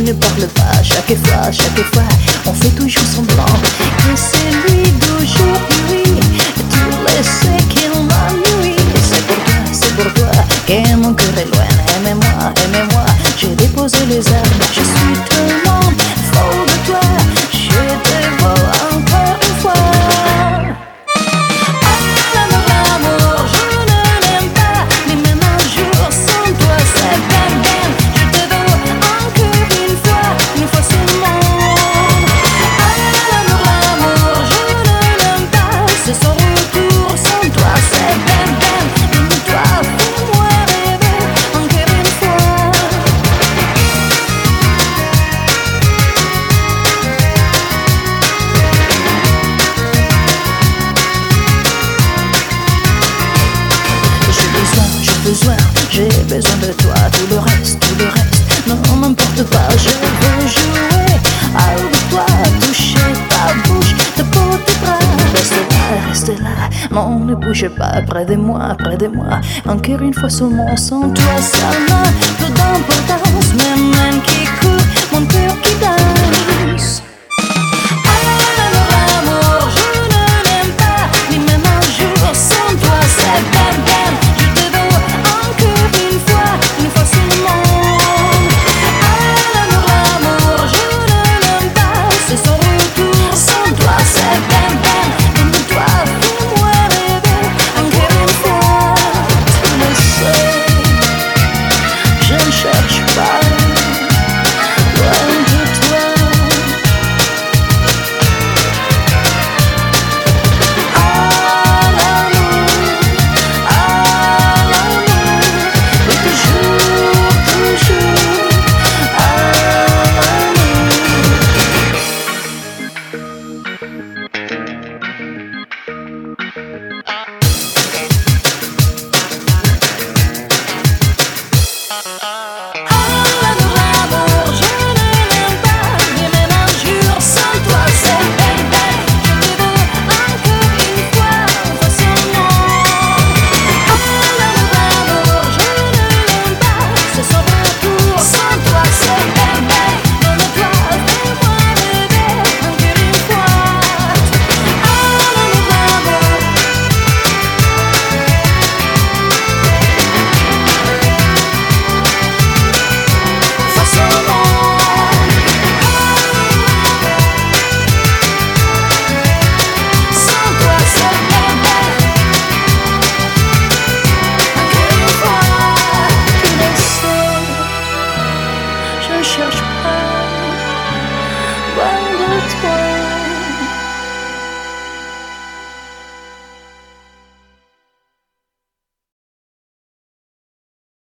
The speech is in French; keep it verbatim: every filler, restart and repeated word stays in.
ne parle pas. Chaque fois, chaque fois, on fait toujours semblant que c'est lui d'aujourd'hui. Tu le sais qu'il m'ennuie. C'est pour toi, c'est pour toi que mon cœur est loin. Aimez-moi, aimez-moi, j'ai déposé les armes. Je suis tellement folle de toi, je te veux encore une fois. J'ai besoin de toi, tout le reste, tout le reste non m'importe pas, je veux jouer avec toi, toucher ta bouche, ta peau, tes bras. Reste là, reste là, non ne bouge pas, près de moi, près de moi. Encore une fois seulement sans toi, ça n'a peu d'importance.